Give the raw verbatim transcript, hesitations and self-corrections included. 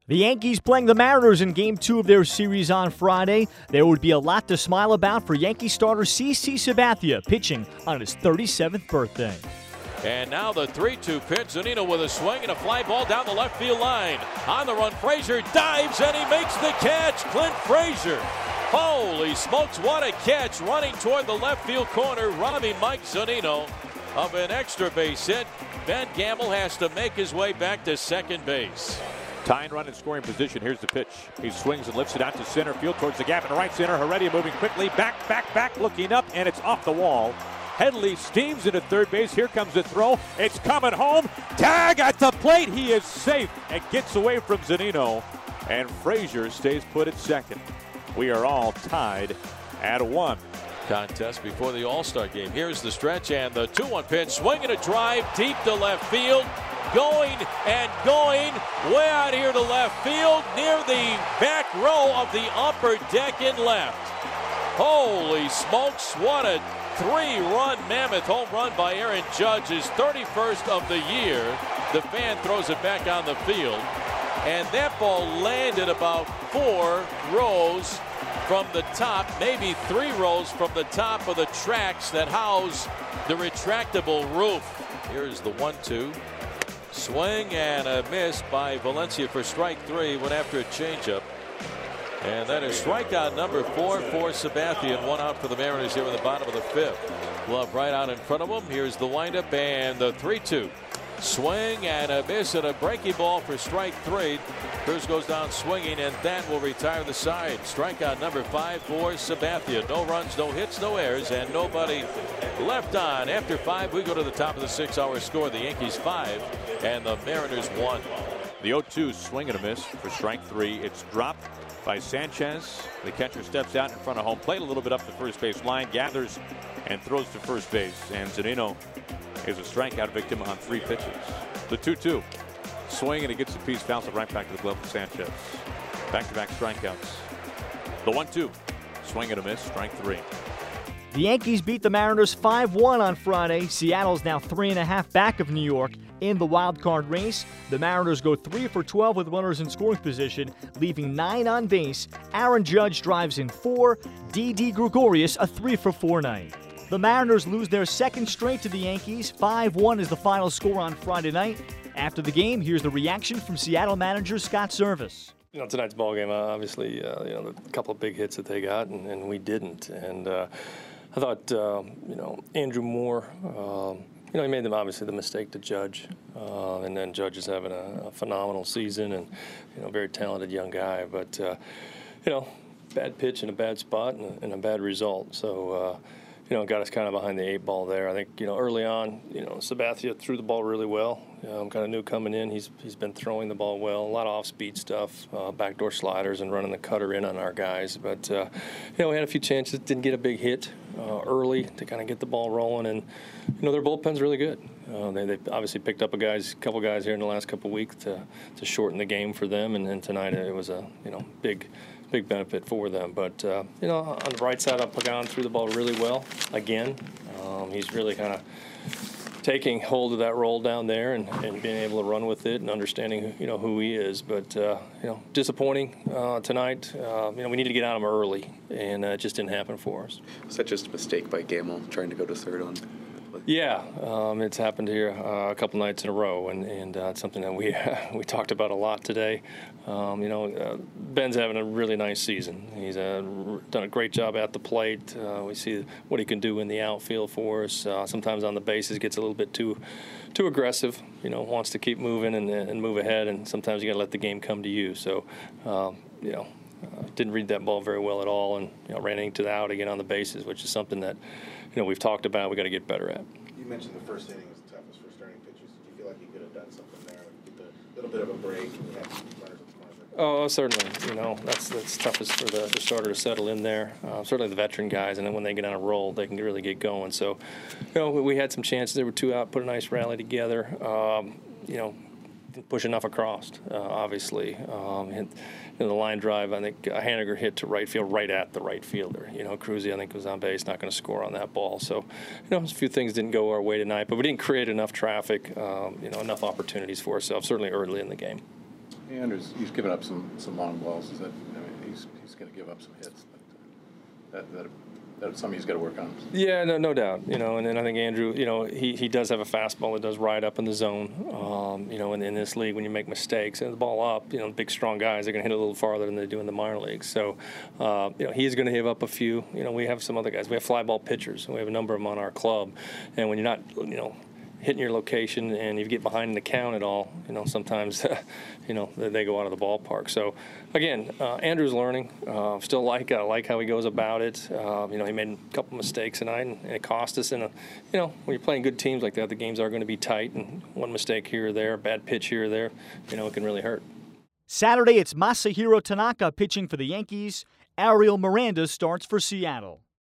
The Yankees playing the Mariners in Game two of their series on Friday. There would be a lot to smile about for Yankee starter CC Sabathia pitching on his thirty-seventh birthday. And now the three two pitch. Zunino with a swing and a fly ball down the left field line. On the run, Frazier dives and he makes the catch. Clint Frazier. Holy smokes, what a catch. Running toward the left field corner, robbing Mike Zunino of an extra base hit. Ben Gamble has to make his way back to second base. Tying run in scoring position. Here's the pitch. He swings and lifts it out to center field towards the gap in right center. Heredia moving quickly. Back, back, back, looking up, and it's off the wall. Headley steams into third base. Here comes the throw. It's coming home. Tag at the plate. He is safe and gets away from Zunino. And Frazier stays put at second. We are all tied at one. Contest before the All-Star game. Here's the stretch and the two one pitch. Swinging a drive deep to left field. Going and going way out here to left field near the back row of the upper deck in left. Holy smokes, what a three-run mammoth home run by Aaron Judge, his thirty-first of the year. The fan throws it back on the field. And that ball landed about four rows from the top, maybe three rows from the top of the tracks that house the retractable roof. Here's the one two. Swing and a miss by Valencia for strike three. Went after a changeup. And that is strikeout number four for Sabathia, and one out for the Mariners here in the bottom of the fifth. Glove right out in front of him. Here's the windup and the three two. Swing and a miss and a breaking ball for strike three. Cruz goes down swinging, and that will retire the side. Strikeout number five for Sabathia. No runs, no hits, no errors, and nobody left on. After five, we go to the top of the six-hour score. The Yankees five and the Mariners one. The oh two swing and a miss for strike three. It's dropped by Sanchez. The catcher steps out in front of home plate, a little bit up the first base line, gathers and throws to first base. And Zunino is a strikeout victim on three pitches. The two two. Swing and he gets a piece, fouls it right back to the glove of Sanchez. Back-to-back strikeouts. The one two. Swing and a miss, strike three. The Yankees beat the Mariners five one on Friday. Seattle's now three and a half back of New York in the wild card race. The Mariners go three for twelve with runners in scoring position, leaving nine on base. Aaron Judge drives in four. Didi Gregorius a three for four night. The Mariners lose their second straight to the Yankees. five one is the final score on Friday night. After the game, here's the reaction from Seattle manager Scott Servais. You know, tonight's ball game, obviously, uh, you know, the couple of big hits that they got, and, and we didn't. And uh, I thought, uh, you know, Andrew Moore, um, you know, he made them obviously the mistake to Judge, uh, and then Judge is having a, a phenomenal season, and you know, very talented young guy. But uh, you know, bad pitch in a bad spot and a, and a bad result. So. Uh, You know, got us kind of behind the eight ball there. I think, you know, early on, you know, Sabathia threw the ball really well. Um, kind of knew coming in, he's he's been throwing the ball well. A lot of off-speed stuff, uh, backdoor sliders, and running the cutter in on our guys. But, uh, you know, we had a few chances, didn't get a big hit uh, early to kind of get the ball rolling. And, you know, their bullpen's really good. Uh, they they obviously picked up a guys, couple guys here in the last couple of weeks to to shorten the game for them. And then tonight it was a, you know, big. big benefit for them. But, uh, you know, on the right side, Pagan threw the ball really well again. Um, he's really kind of taking hold of that role down there and, and being able to run with it and understanding, you know, who he is. But, uh, you know, disappointing uh, tonight. Uh, you know, we needed to get on him early, and uh, it just didn't happen for us. Was that just a mistake by Gamble trying to go to third on? Yeah, um, it's happened here uh, a couple nights in a row, and, and uh, it's something that we we talked about a lot today. Um, you know, uh, Ben's having a really nice season. He's uh, done a great job at the plate. Uh, we see what he can do in the outfield for us. Uh, sometimes on the bases gets a little bit too too aggressive. You know, wants to keep moving and, and move ahead, and sometimes you got to let the game come to you. So, um, you know. Uh, didn't read that ball very well at all, and you know, ran into the out again on the bases, which is something that you know we've talked about. We got to get better at. You mentioned the first inning was the toughest for starting pitches. Do you feel like you could have done something there, like get a little bit of a break and have some runners at the corner? Oh, certainly. You know, that's that's toughest for the, the starter to settle in there. Uh, certainly the veteran guys, and then when they get on a roll, they can really get going. So, you know, we, we had some chances. There were two out, put a nice rally together. Um, you know. Push enough across, uh, obviously. Um, and, you know, the line drive, I think uh, Haniger hit to right field right at the right fielder. You know, Cruzy, I think, was on base, not going to score on that ball. So, you know, a few things didn't go our way tonight, but we didn't create enough traffic, um, you know, enough opportunities for ourselves, certainly early in the game. Andrews, he's given up some, some long balls. Is that, I mean, he's he's going to give up some hits, but uh, that that that's something he's got to work on. Yeah, no, no doubt. You know, and then I think Andrew, you know, he, he does have a fastball that does ride up in the zone. Um, you know, in, in this league, when you make mistakes and the ball up, you know, big strong guys, they're going to hit it a little farther than they do in the minor leagues. So, uh, you know, he's going to give up a few. You know, we have some other guys. We have fly ball pitchers. We have a number of them on our club, and when you're not, you know, hitting your location and you get behind in the count at all, you know, sometimes, you know, they go out of the ballpark. So, again, uh, Andrew's learning. Uh, still like I like how he goes about it. Uh, you know, he made a couple mistakes tonight, and it cost us. And, a, you know, when you're playing good teams like that, the games are going to be tight, and one mistake here or there, a bad pitch here or there, you know, it can really hurt. Saturday, it's Masahiro Tanaka pitching for the Yankees. Ariel Miranda starts for Seattle.